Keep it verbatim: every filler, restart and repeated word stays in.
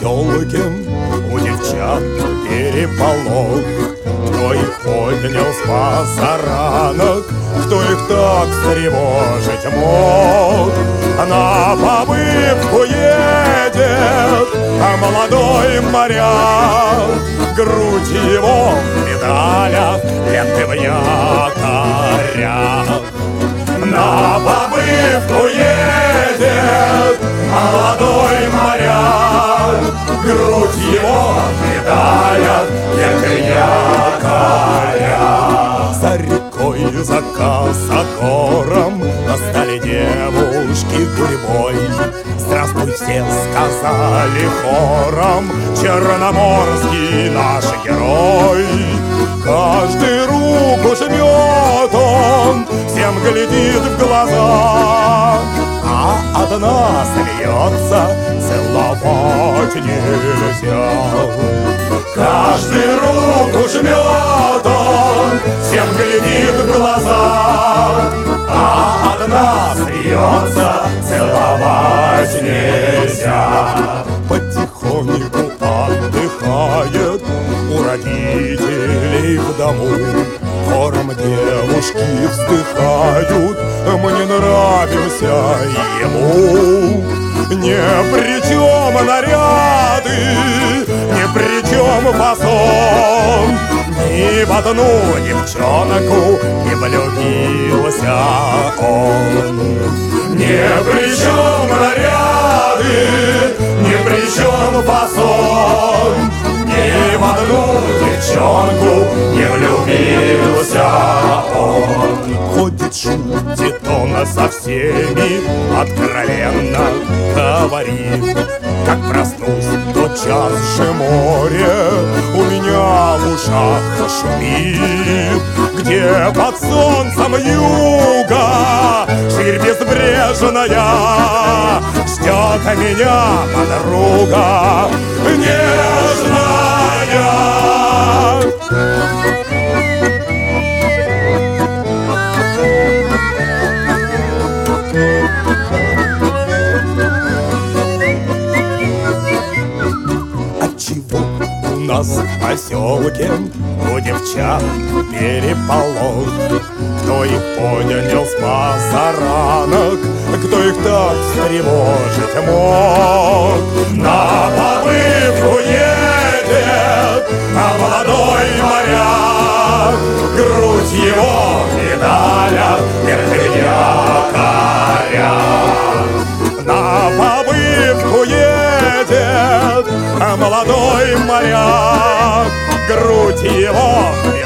поселке у девчат переполох. Кто их поднял с пасаранок, кто их так встревожить мог? На побывку едет а молодой моряк, грудь его в медалях, ленты в якорях. На побывку едет молодой моряк, грудь его в медалях, ленты в якорях. За рекой, за косогором стали девушки гурьбой. Здравствуй, все сказали хором, черноморский наш герой. Каждый руку жмет он, всем глядит в глаза, а одна смеется, целовать нельзя. Каждый руку жмет он, всем глядит в глаза, а одна смеется, целовать нельзя. Потихоньку отдыхает у родителей в дому. Хором девушки вздыхают, мы не нравимся ему. Ни при чем наряды, ни при чем фасон, ни в одну девчонку не влюбился он. Ни при чем наряды, ни при чем фасон, ни в одну девчонку не влюбился он. Ходит, шутит он со всеми, откровенно говорит: как проснусь, тотчас же море у меня в ушах шумит. Где под солнцем юга ширь безбрежная ждет меня подруга нежная. Отчего у нас в поселке у девчат переполох? Кто их поднял с пасаранок, кто их так встревожить мог? На побывку едет а молодой моряк, грудь его в медалях, ленты в якорях. На побывку едет а молодой моряк, грудь его в медалях,